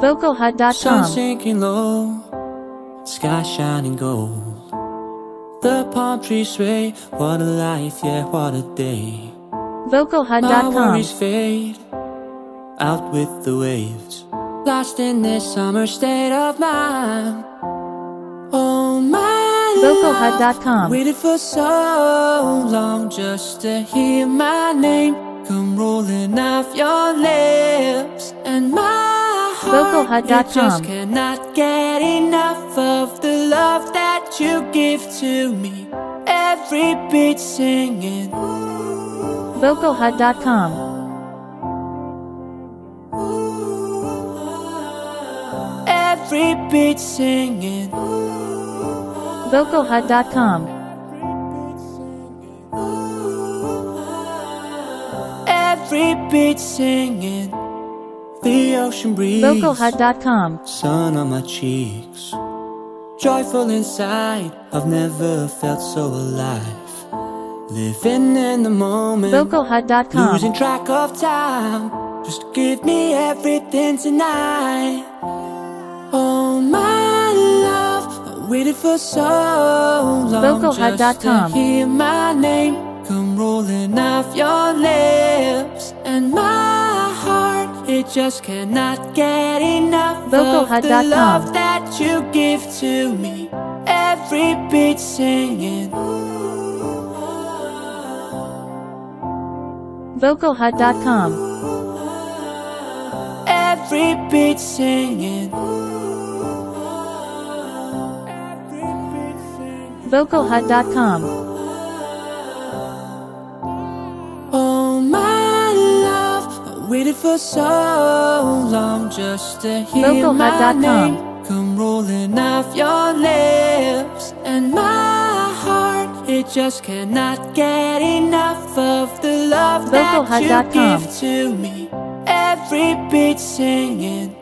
Vocalhut.com. Sun sinking low, sky shining gold. The palm trees sway, what a life, yeah, what a day. My Vocalhut.com. worries fade, out with the waves. Lost in this summer state of mind. Oh my Vocalhut.com. love, waited for so long just to hear my name come rolling off your lips. And my heart, it just Vocalhut.com. cannot get enough of the love that you give to me. Every beat singing. Vocalhut.com. Every beat singing. Vocalhut.com. Every beat singing. The ocean breeze, Vocalhut.com. sun on my cheeks, joyful inside, I've never felt so alive. Living in the moment, Vocalhut.com. losing track of time. Just give me everything tonight. Oh my love, I waited for so long just to Vocalhut.com. hear my name come rolling off your lips. And my heart, it just cannot get enough of the Vocalhut.com. love that you give to me. Every beat singing. Vocalhut.com. Every beat singing. Vocalhut.com. Oh my love, I waited for so long just to hear my Vocalhut.com. name come rolling off your lips. And my heart, it just cannot get enough of the love that you Vocalhut.com. give to me. Every beat singing.